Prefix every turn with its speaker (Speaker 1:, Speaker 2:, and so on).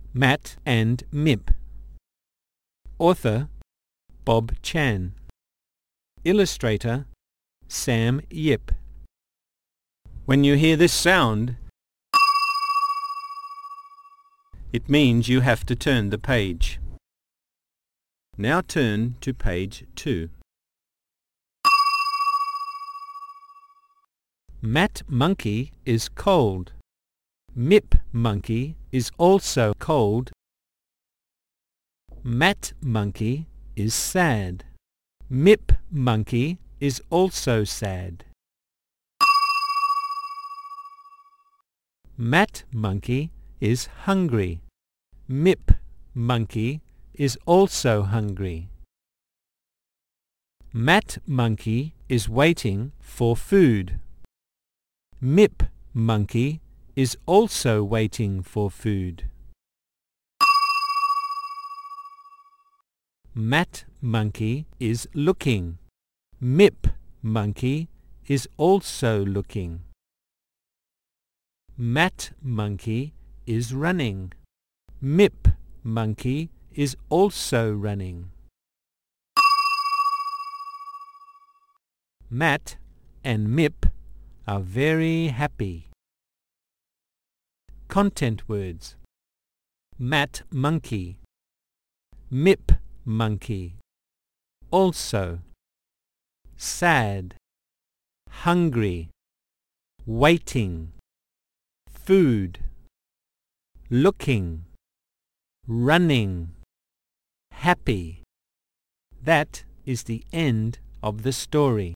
Speaker 1: Matt and Mip. Author Bob Chan. Illustrator Sam Yip. When you hear this sound, it means you have to turn the page. Now turn to page 2. Matt Monkey is cold. Mip Monkey is also cold. Matt Monkey is sad. Mip Monkey is also sad. Matt Monkey is hungry. Mip Monkey is also hungry. Matt Monkey is waiting for food. Mip Monkey is also waiting for food. Matt Monkey is looking. Mip Monkey is also looking. Matt Monkey is running. Mip Monkey is also running. Matt and Mip are very happy. Content words: Matt Monkey, Mip Monkey, also, sad, hungry, waiting, food, looking, running, happy. That is the end of the story.